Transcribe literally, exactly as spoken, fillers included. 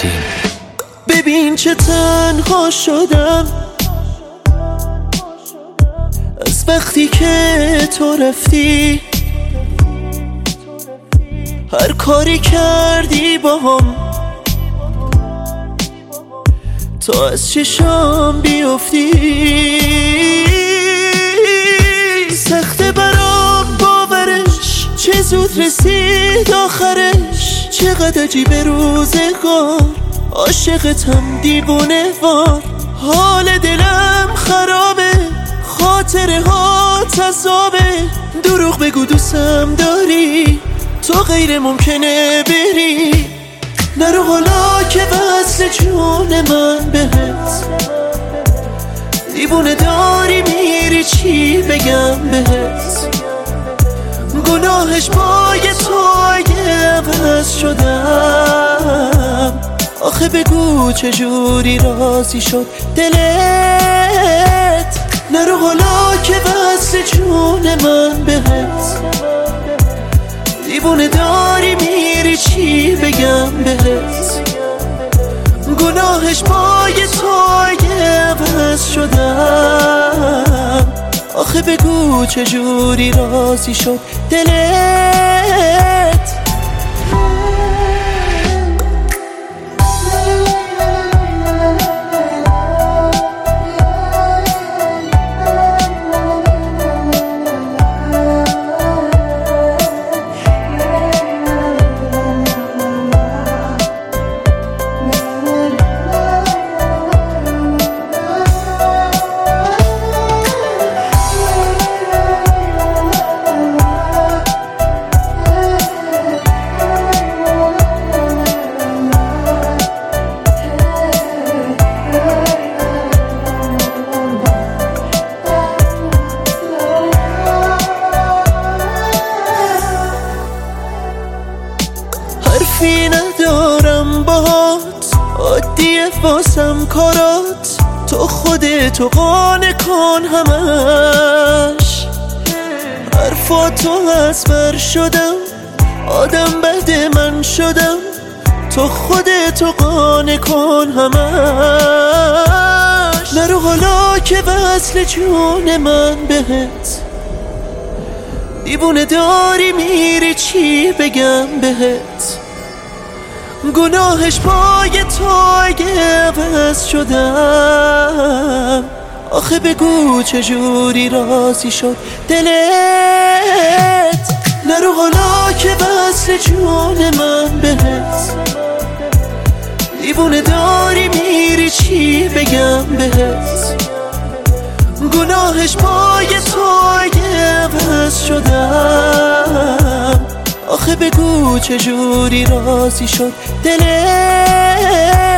بودیم. ببین چه تنها شدم از وقتی که تو رفتی. هر کاری کردی با هم تا از چشام بیفتی. سخته برام باورش، چه زود رسید آخرش. چقدر عجیب روزگار، عاشقتم دیوونه وار. حال دلم خرابه، خاطره ها تذابه. دروغ بگو دوستم داری، تو غیر ممکنه بری. نرو حالا که وصل جون من بهت. دیوونه داری میری، چی بگم بهت. گناهش پای تو اگه عوض شدم. آخه بگو چجوری راضی شد دلت. نرو حالا که وصل جون من بهت. دیوونه داری میری، چی بگم بهت. گناهش پای تو اگه عوض شدم. آخه بگو چجوری راضی شد دلت. حرفی ندارم باهات، عادیه واسم کارات. تو خودتو قانع کن همش. حرفاتو از بر شدم، آدم بد من شدم. تو خودتو قانع کن همش. نرو حالا که وصل جون من بهت. دیوونه داری میری، چی بگم بهت. گناهش پای تو اگه عوض شدم. آخه بگو چجوری راضی شد دلت. نرو حالا که وصل جون من بهت. دیوونه داری میری، چی بگم بهت. گناهش پای تو اگه عوض شدم. آخه بگو چجوری راضی شد دلت.